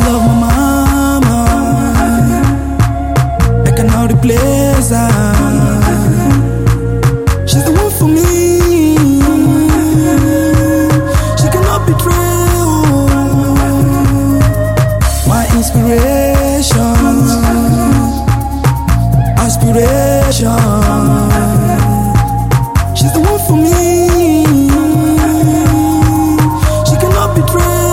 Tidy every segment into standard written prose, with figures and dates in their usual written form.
love my mama. I cannot replace her. She's the one for me. She cannot betray. My inspiration, aspiration. She's the one for me. She cannot betray.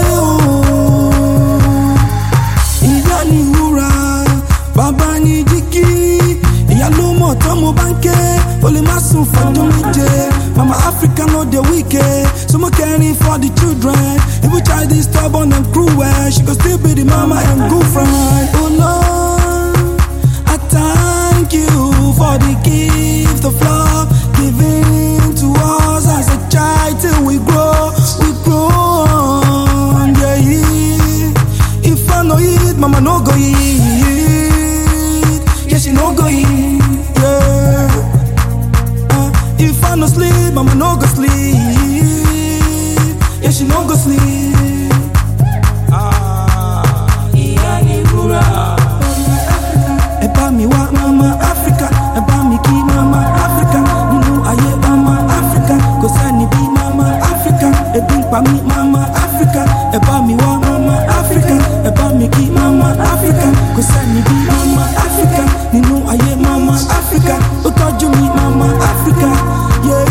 Ìyá ni wúrà, bàbá ni jígí. Ìyá ló mọ̀ tán mo bá ń ké. O lè má sùn fọdún méje. Mama Africa no dey wicked. So mo caring for the children. If we try this stubborn and cruel, she go still be the mama and good friend. Oh Lord, I thank you for the gift of love given to us as a child till we grow on. Yeah, yeah. If I no eat, mama no go eat. Yeah, she no go eat. Yeah. If I no sleep, mama no go sleep. Yeah, she no go sleep. Ìyá ni wúrà. Ẹ bá mi wá mama Africa, ẹ bá mi kí mama Africa. Nínú ayé mama Africa, kò sẹ́ni bí mama Africa. Ebi ń pa mí mama Africa, ẹ bá mi wá mama Africa, ẹ bá mi kí mama Africa. Kò sẹ́ni bí mama Africa. Nínú ayé mama Africa, ó tọ́jú mi mama Africa. Yeah.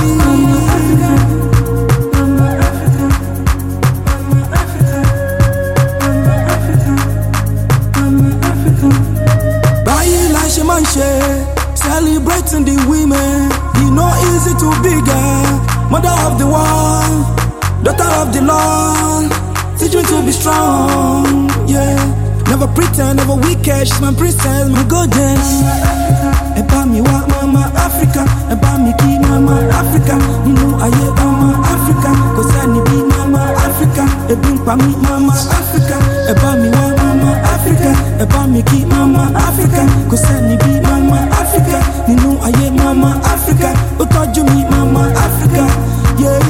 Celebrating the women, you know easy to be girl. Mother of the world, daughter of the Lord, teach me to be strong, yeah. Never pretend, never wicked, she's my princess, my goddess. Ẹ bá mi wá mama Africa, ẹ bá mi kí mama Africa. Nínú ayé mama Africa, kò sẹ́ni bí mama Africa. Ebi ń pa mí mama Africa, ẹ bá mi wá mama Africa, ẹ bá mi kí mama Africa. Kò sẹ́ni bí mama Africa. Nínú ayé mama Africa, ó tọ́jú mi mama Africa. Yeah.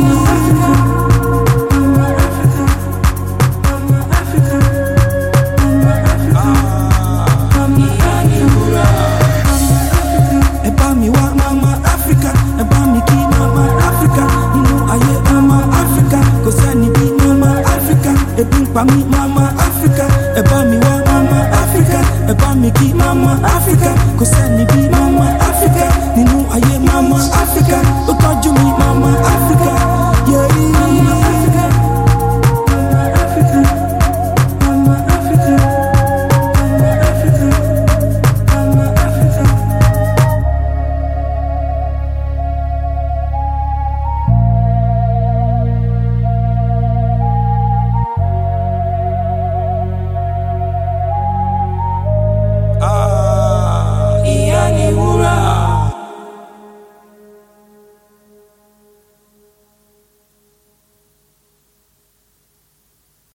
Ẹ bá mi wá mama Africa, ẹ bá mi kí mama Africa. Nínú ayé mama Africa, kò sẹ́ni bí mama Africa. Ebi ń pa mí mama Africa, ẹ bá mi wá mama Africa, ẹ bá mi kí mama Africa. Kò sẹ́ni bí mama Africa.